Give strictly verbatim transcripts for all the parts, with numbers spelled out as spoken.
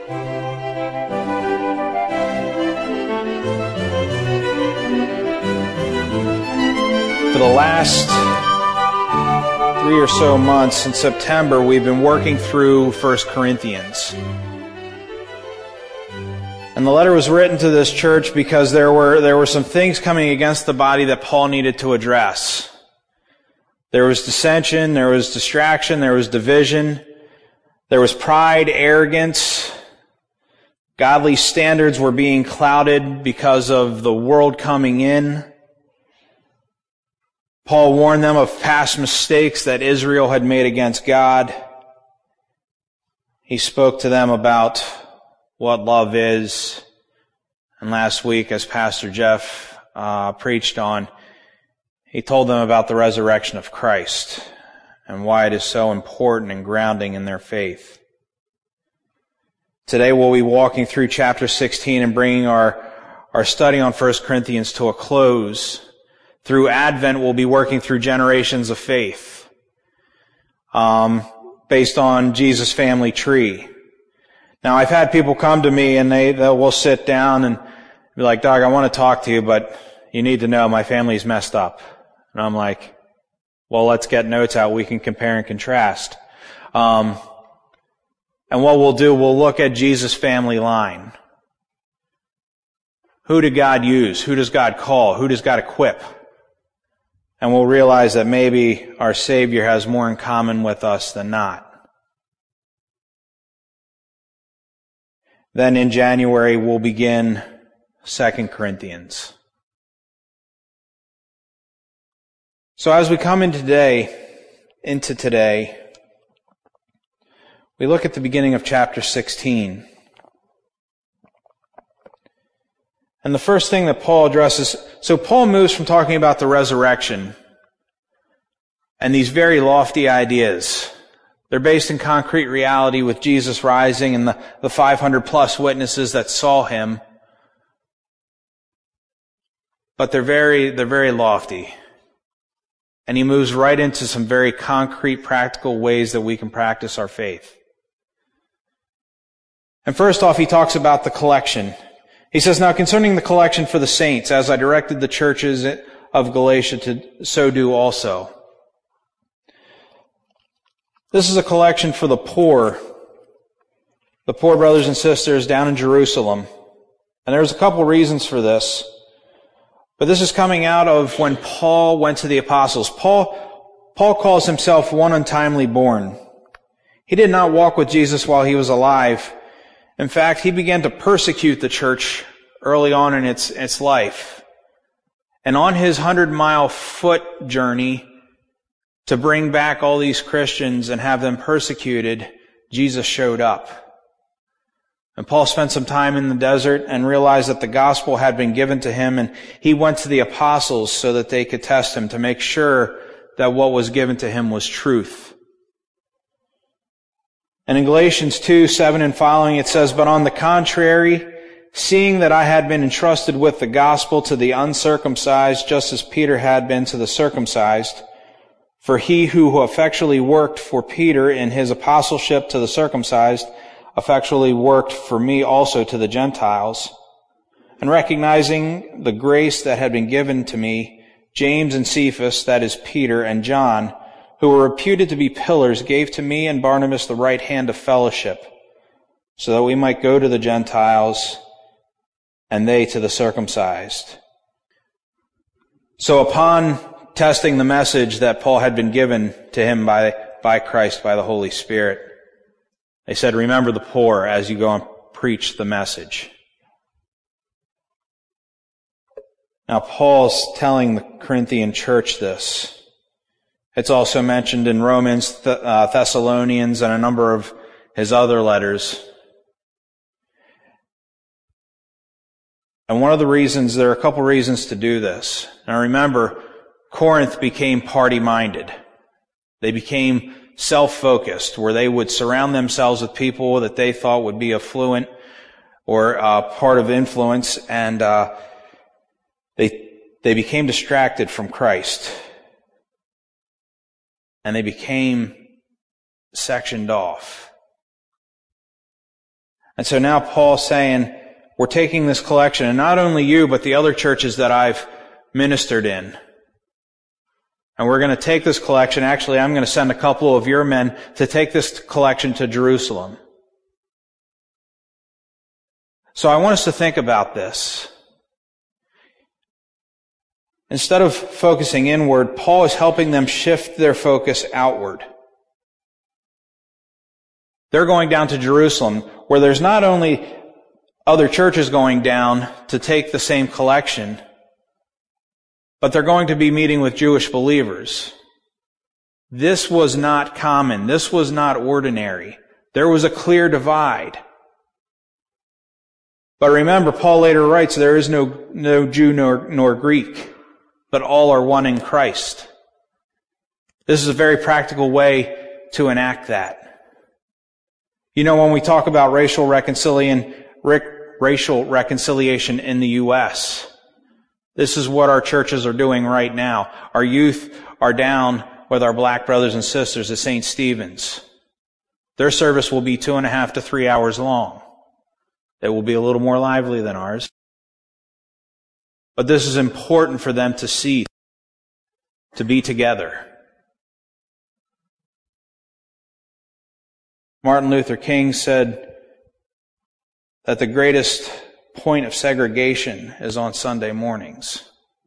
For the last three or so months, in September, we've been working through First Corinthians. And the letter was written to this church because there were there were some things coming against the body that Paul needed to address. There was dissension, there was distraction, there was division, there was pride, arrogance. Godly standards were being clouded because of the world coming in. Paul warned them of past mistakes that Israel had made against God. He spoke to them about what love is. And last week, as Pastor Jeff uh, preached on, he told them about the resurrection of Christ and why it is so important and grounding in their faith. Today we'll be walking through chapter sixteen and bringing our, our study on First Corinthians to a close. Through Advent, we'll be working through generations of faith, um, based on Jesus' family tree. Now, I've had people come to me and they, they will sit down and be like, "Doug, I want to talk to you, but you need to know my family's messed up." And I'm like, "Well, let's get notes out. We can compare and contrast." Um, and what we'll do, we'll look at Jesus' family line. Who did God use? Who does God call? Who does God equip? And we'll realize that maybe our Savior has more in common with us than not. Then in January, we'll begin Second Corinthians. So as we come in today, into today, we look at the beginning of chapter sixteen. And the first thing that Paul addresses, so Paul moves from talking about the resurrection and these very lofty ideas. They're based in concrete reality with Jesus rising and the, the five hundred plus witnesses that saw him. But they're very, they're very lofty. And he moves right into some very concrete, practical ways that we can practice our faith. And first off, he talks about the collection. He says, "Now concerning the collection for the saints, as I directed the churches of Galatia to so do also." This is a collection for the poor, the poor brothers and sisters down in Jerusalem. And there's a couple reasons for this. But this is coming out of when Paul went to the apostles. Paul, Paul calls himself one untimely born. He did not walk with Jesus while he was alive. In fact, he began to persecute the church early on in its, its life. And on his hundred-mile foot journey to bring back all these Christians and have them persecuted, Jesus showed up. And Paul spent some time in the desert and realized that the gospel had been given to him, and he went to the apostles so that they could test him to make sure that what was given to him was truth. And in Galatians two, seven and following, it says, "But on the contrary, seeing that I had been entrusted with the gospel to the uncircumcised, just as Peter had been to the circumcised, for he who effectually worked for Peter in his apostleship to the circumcised, effectually worked for me also to the Gentiles. And recognizing the grace that had been given to me, James and Cephas, that is Peter and John, who were reputed to be pillars, gave to me and Barnabas the right hand of fellowship, so that we might go to the Gentiles and they to the circumcised." So upon testing the message that Paul had been given to him by, by Christ, by the Holy Spirit, they said, "Remember the poor as you go and preach the message." Now Paul's telling the Corinthian church this. It's also mentioned in Romans, Th- uh, Thessalonians, and a number of his other letters. And one of the reasons, there are a couple reasons to do this. Now remember, Corinth became party-minded. They became self-focused, where they would surround themselves with people that they thought would be affluent or uh, part of influence, and uh, they they became distracted from Christ. And they became sectioned off. And so now Paul's saying, we're taking this collection, and not only you, but the other churches that I've ministered in. And we're going to take this collection. Actually, I'm going to send a couple of your men to take this collection to Jerusalem. So I want us to think about this. Instead of focusing inward, Paul is helping them shift their focus outward. They're going down to Jerusalem, where there's not only other churches going down to take the same collection, but they're going to be meeting with Jewish believers. This was not common. This was not ordinary. There was a clear divide. But remember, Paul later writes, there is no, no Jew nor, nor Greek, but all are one in Christ. This is a very practical way to enact that. You know, when we talk about racial reconciliation, racial reconciliation in the U S, this is what our churches are doing right now. Our youth are down with our black brothers and sisters at Saint Stephen's. Their service will be two and a half to three hours long. It will be a little more lively than ours. But this is important for them to see, to be together. Martin Luther King said that the greatest point of segregation is on Sunday mornings.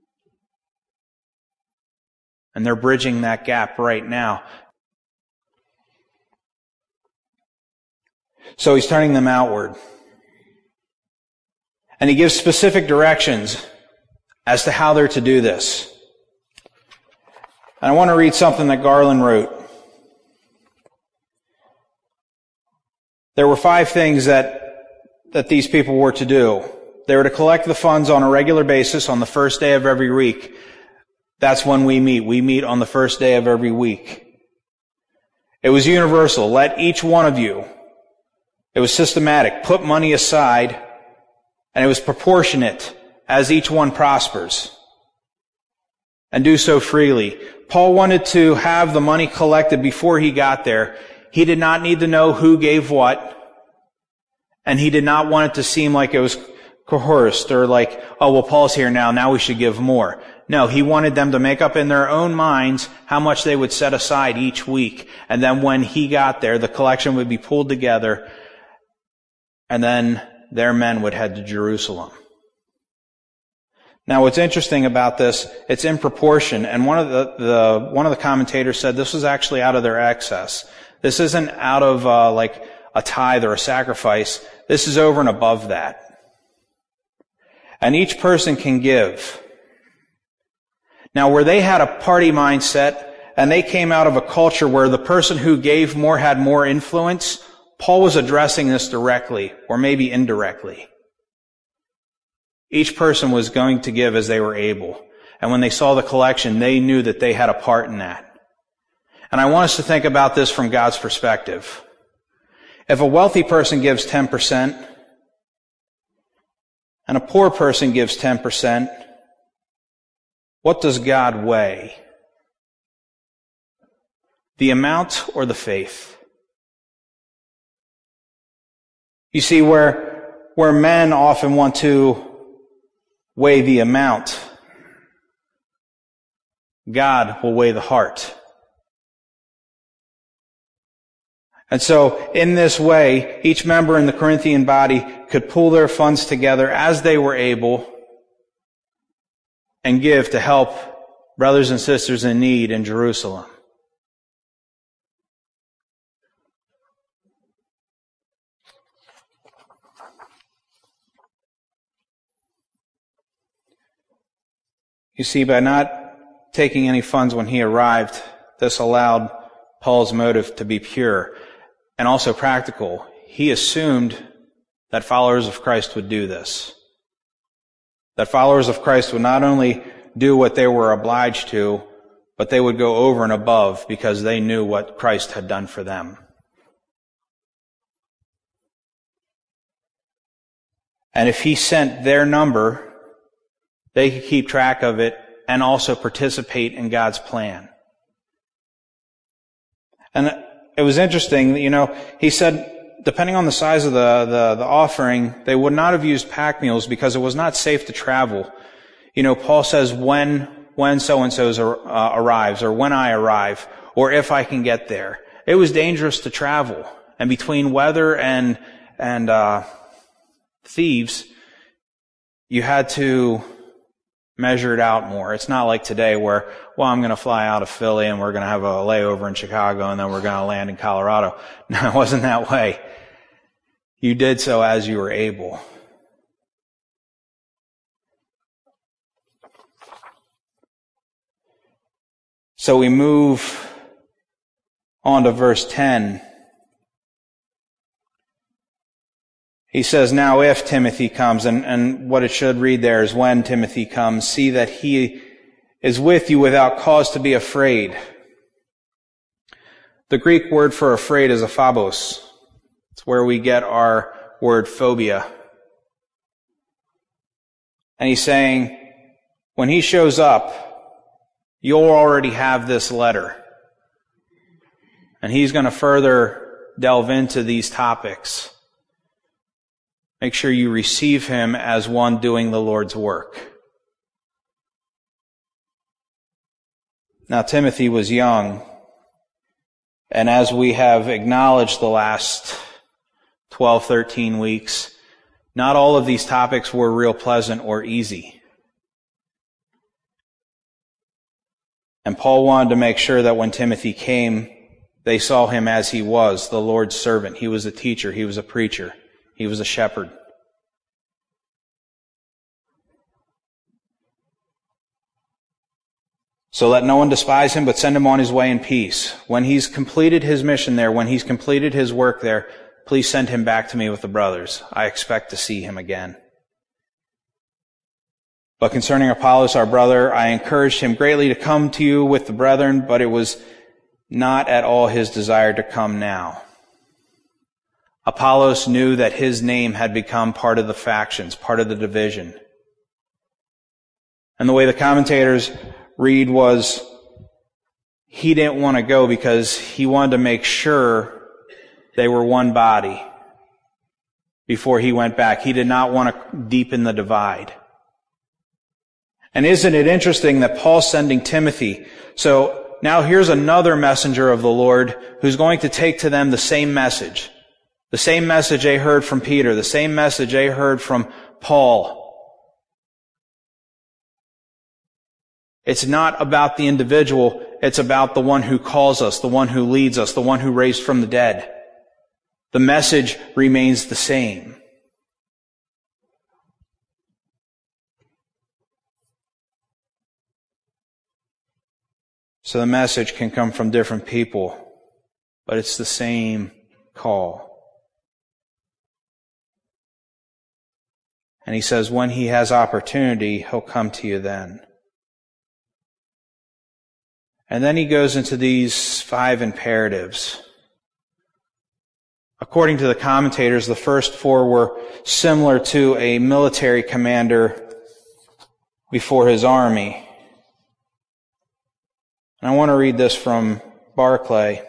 And they're bridging that gap right now. So he's turning them outward. And he gives specific directions as to how they're to do this. And I want to read something that Garland wrote. There were five things that that these people were to do. They were to collect the funds on a regular basis on the first day of every week. That's when we meet. We meet on the first day of every week. It was universal. Let each one of you. It was systematic. Put money aside, and it was proportionate as each one prospers. And do so freely. Paul wanted to have the money collected before he got there. He did not need to know who gave what. And he did not want it to seem like it was coerced or like, oh, well, Paul's here now, now we should give more. No, he wanted them to make up in their own minds how much they would set aside each week. And then when he got there, the collection would be pulled together, and then their men would head to Jerusalem. Now, what's interesting about this, it's in proportion, and one of the, the one of the commentators said this was actually out of their excess. This isn't out of uh, like a tithe or a sacrifice. This is over and above that. And each person can give. Now, where they had a party mindset, and they came out of a culture where the person who gave more had more influence, Paul was addressing this directly, or maybe indirectly. Each person was going to give as they were able. And when they saw the collection, they knew that they had a part in that. And I want us to think about this from God's perspective. If a wealthy person gives ten percent, and a poor person gives ten percent, what does God weigh? The amount or the faith? You see, where, where men often want to weigh the amount, God will weigh the heart. And so, in this way, each member in the Corinthian body could pool their funds together as they were able and give to help brothers and sisters in need in Jerusalem. You see, by not taking any funds when he arrived, this allowed Paul's motive to be pure and also practical. He assumed that followers of Christ would do this. That followers of Christ would not only do what they were obliged to, but they would go over and above because they knew what Christ had done for them. And if he sent their number, they could keep track of it and also participate in God's plan. And it was interesting, you know, he said depending on the size of the, the, the offering, they would not have used pack mules because it was not safe to travel. You know, Paul says when, when so-and-so uh, arrives, or when I arrive, or if I can get there. It was dangerous to travel. And between weather and, and, uh, thieves, you had to measure it out more. It's not like today where, well, I'm going to fly out of Philly and we're going to have a layover in Chicago and then we're going to land in Colorado. No, it wasn't that way. You did so as you were able. So we move on to verse ten. He says, now if Timothy comes, and, and what it should read there is when Timothy comes, see that he is with you without cause to be afraid. The Greek word for afraid is aphobos. It's where we get our word phobia. And he's saying, when he shows up, you'll already have this letter. And he's going to further delve into these topics. Make sure you receive him as one doing the Lord's work. Now, Timothy was young, and as we have acknowledged the last twelve, thirteen weeks, not all of these topics were real pleasant or easy. And Paul wanted to make sure that when Timothy came, they saw him as he was, the Lord's servant. He was a teacher. He was a preacher. He was a shepherd. So let no one despise him, but send him on his way in peace. When he's completed his mission there, when he's completed his work there, please send him back to me with the brothers. I expect to see him again. But concerning Apollos, our brother, I encouraged him greatly to come to you with the brethren, but it was not at all his desire to come now. Apollos knew that his name had become part of the factions, part of the division. And the way the commentators read was, he didn't want to go because he wanted to make sure they were one body before he went back. He did not want to deepen the divide. And isn't it interesting that Paul's sending Timothy? So now here's another messenger of the Lord who's going to take to them the same message. The same message they heard from Peter, the same message they heard from Paul. It's not about the individual, it's about the one who calls us, the one who leads us, the one who raised from the dead. The message remains the same. So the message can come from different people, but it's the same call. And he says, when he has opportunity, he'll come to you then. And then he goes into these five imperatives. According to the commentators, the first four were similar to a military commander before his army. And I want to read this from Barclay.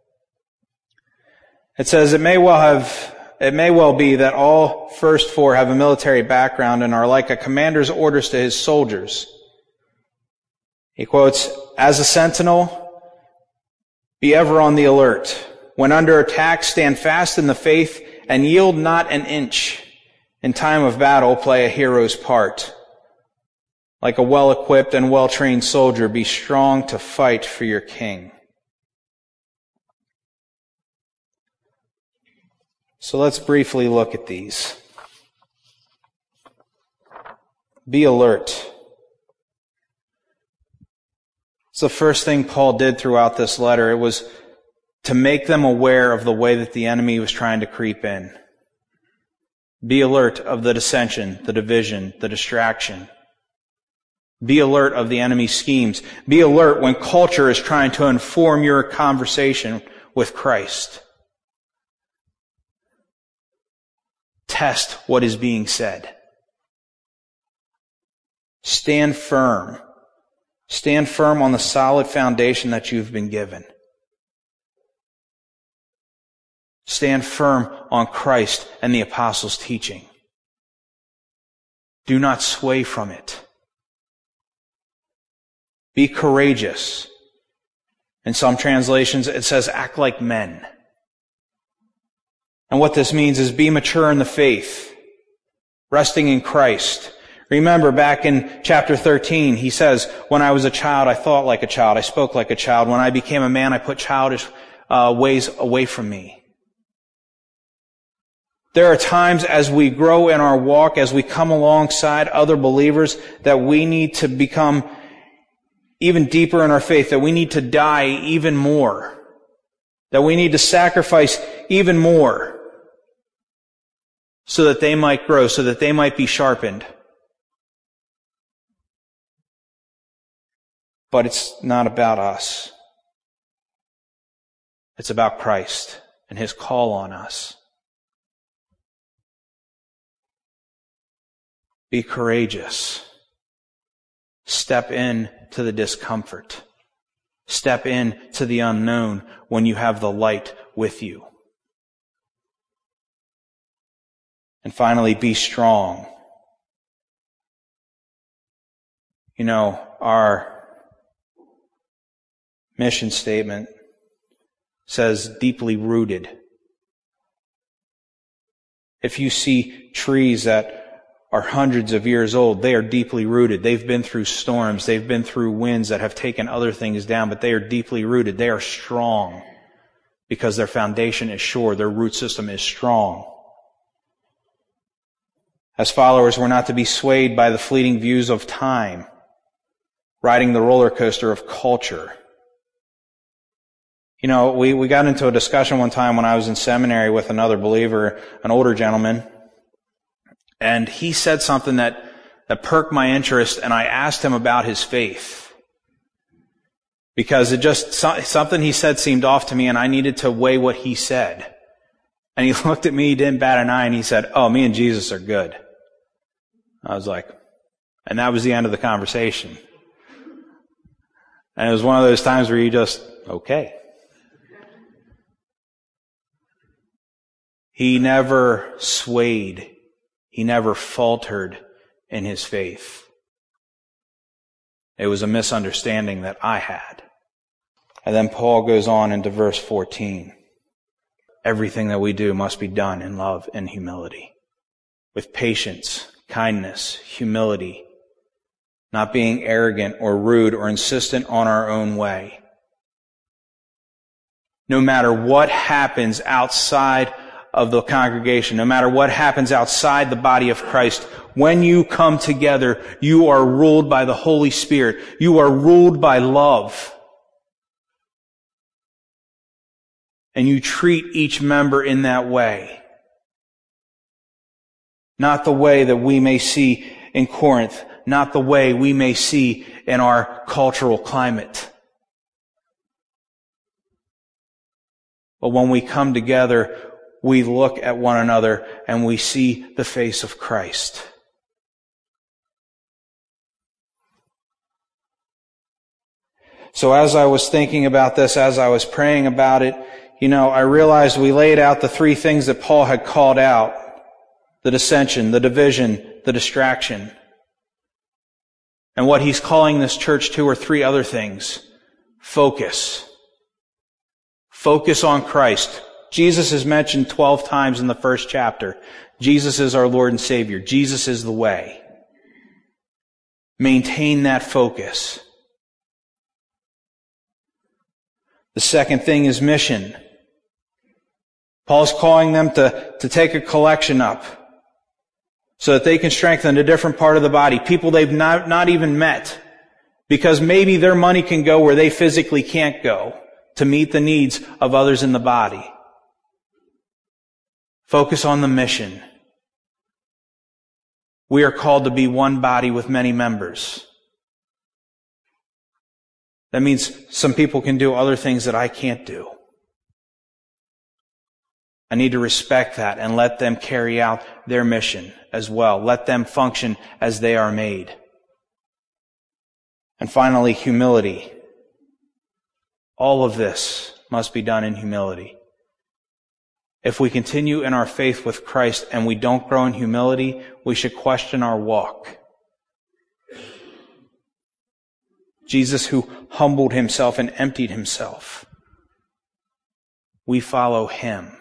It says, it may well have, it may well be that all first four have a military background and are like a commander's orders to his soldiers. He quotes, as a sentinel, be ever on the alert. When under attack, stand fast in the faith and yield not an inch. In time of battle, play a hero's part. Like a well-equipped and well-trained soldier, be strong to fight for your king. So let's briefly look at these. Be alert. It's the first thing Paul did throughout this letter. It was to make them aware of the way that the enemy was trying to creep in. Be alert of the dissension, the division, the distraction. Be alert of the enemy's schemes. Be alert when culture is trying to inform your conversation with Christ. Test what is being said. Stand firm. Stand firm on the solid foundation that you've been given. Stand firm on Christ and the apostles' teaching. Do not sway from it. Be courageous. In some translations, it says, act like men. And what this means is be mature in the faith, resting in Christ. Remember back in chapter thirteen, he says, when I was a child, I thought like a child, I spoke like a child. When I became a man, I put childish uh, ways away from me. There are times as we grow in our walk, as we come alongside other believers, that we need to become even deeper in our faith, that we need to die even more, that we need to sacrifice even more so that they might grow, so that they might be sharpened. But it's not about us. It's about Christ and His call on us. Be courageous. Step in to the discomfort. Step in to the unknown when you have the light with you. And finally, be strong. You know, our mission statement says deeply rooted. If you see trees that are hundreds of years old, they are deeply rooted. They've been through storms. They've been through winds that have taken other things down, but they are deeply rooted. They are strong because their foundation is sure. Their root system is strong. As followers, we're not to be swayed by the fleeting views of time, riding the roller coaster of culture. You know, we, we got into a discussion one time when I was in seminary with another believer, an older gentleman, and he said something that, that perked my interest, and I asked him about his faith. Because it just, something he said seemed off to me, and I needed to weigh what he said. And he looked at me, he didn't bat an eye, and he said, oh, me and Jesus are good. I was like, and that was the end of the conversation. And it was one of those times where you just, okay. He never swayed. He never faltered in his faith. It was a misunderstanding that I had. And then Paul goes on into verse fourteen. Everything that we do must be done in love and humility, with patience, kindness, humility, not being arrogant or rude or insistent on our own way. No matter what happens outside of the congregation, no matter what happens outside the body of Christ, when you come together, you are ruled by the Holy Spirit. You are ruled by love. And you treat each member in that way. Not the way that we may see in Corinth, not the way we may see in our cultural climate. But when we come together, we look at one another and we see the face of Christ. So as I was thinking about this, as I was praying about it, you know, I realized we laid out the three things that Paul had called out. The dissension, the division, the distraction. And what he's calling this church to are three other things. Focus. Focus on Christ. Jesus is mentioned twelve times in the first chapter. Jesus is our Lord and Savior. Jesus is the way. Maintain that focus. The second thing is mission. Paul's calling them to, to take a collection up so that they can strengthen a different part of the body, people they've not, not even met, because maybe their money can go where they physically can't go to meet the needs of others in the body. Focus on the mission. We are called to be one body with many members. That means some people can do other things that I can't do. I need to respect that and let them carry out their mission as well. Let them function as they are made. And finally, humility. All of this must be done in humility. If we continue in our faith with Christ and we don't grow in humility, we should question our walk. Jesus, who humbled himself and emptied himself, we follow him.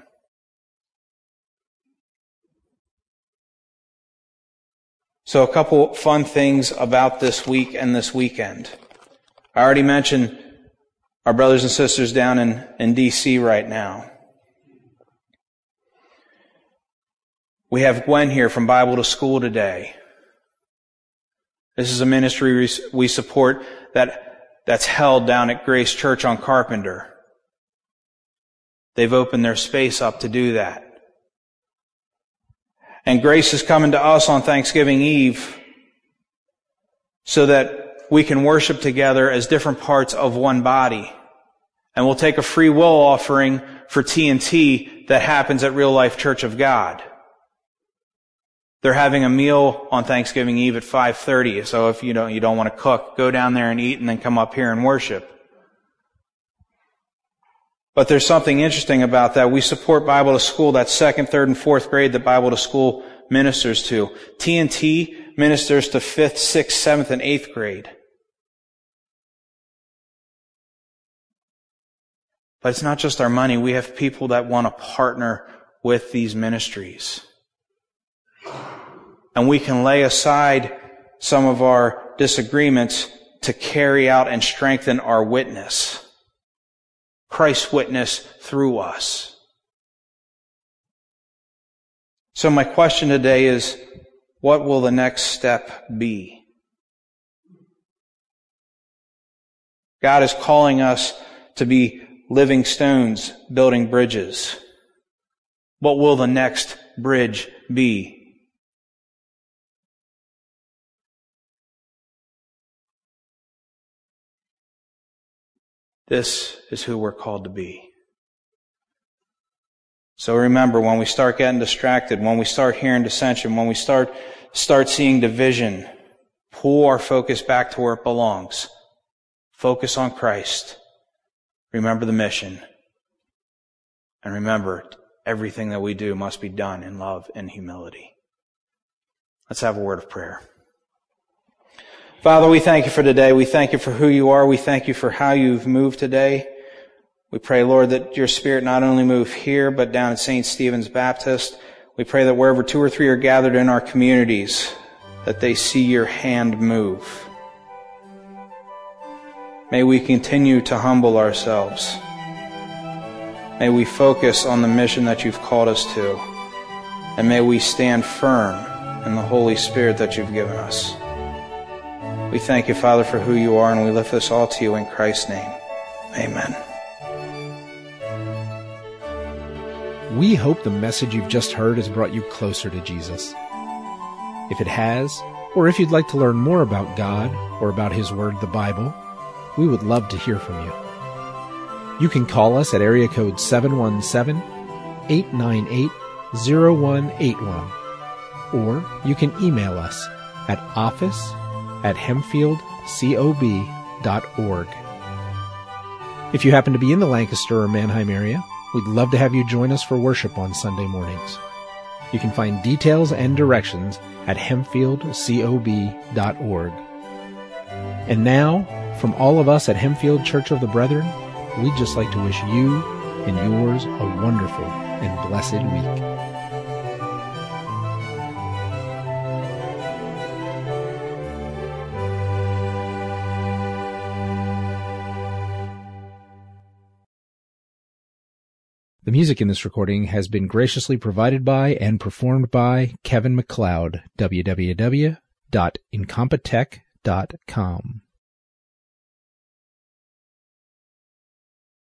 So a couple fun things about this week and this weekend. I already mentioned our brothers and sisters down in, in D C right now. We have Gwen here from Bible to School today. This is a ministry we support that, that's held down at Grace Church on Carpenter. They've opened their space up to do that. And Grace is coming to us on Thanksgiving Eve so that we can worship together as different parts of one body. And we'll take a free will offering for T N T that happens at Real Life Church of God. They're having a meal on Thanksgiving Eve at five thirty. So if you don't, you don't want to cook, go down there and eat and then come up here and worship. But there's something interesting about that. We support Bible to School, that second, third, and fourth grade that Bible to School ministers to. T N T ministers to fifth, sixth, seventh, and eighth grade. But it's not just our money. We have people that want to partner with these ministries. And we can lay aside some of our disagreements to carry out and strengthen our witness. Christ's witness through us. So my question today is, what will the next step be? God is calling us to be living stones, building bridges. What will the next bridge be? This is who we're called to be. So remember, when we start getting distracted, when we start hearing dissension, when we start start seeing division, pull our focus back to where it belongs. Focus on Christ. Remember the mission. And remember, everything that we do must be done in love and humility. Let's have a word of prayer. Father, we thank you for today. We thank you for who you are. We thank you for how you've moved today. We pray, Lord, that your Spirit not only move here, but down at Saint Stephen's Baptist. We pray that wherever two or three are gathered in our communities, that they see your hand move. May we continue to humble ourselves. May we focus on the mission that you've called us to. And may we stand firm in the Holy Spirit that you've given us. We thank you, Father, for who you are, and we lift this all to you in Christ's name. Amen. We hope the message you've just heard has brought you closer to Jesus. If it has, or if you'd like to learn more about God or about His Word, the Bible, we would love to hear from you. You can call us at area code seven one seven, eight nine eight, zero one eight one, or you can email us at office at hempfield cob dot org. If you happen to be in the Lancaster or Mannheim area, we'd love to have you join us for worship on Sunday mornings. You can find details and directions at hempfield cob dot org. And now, from all of us at Hempfield Church of the Brethren, we'd just like to wish you and yours a wonderful and blessed week. The music in this recording has been graciously provided by and performed by Kevin MacLeod, w w w dot incompetech dot com.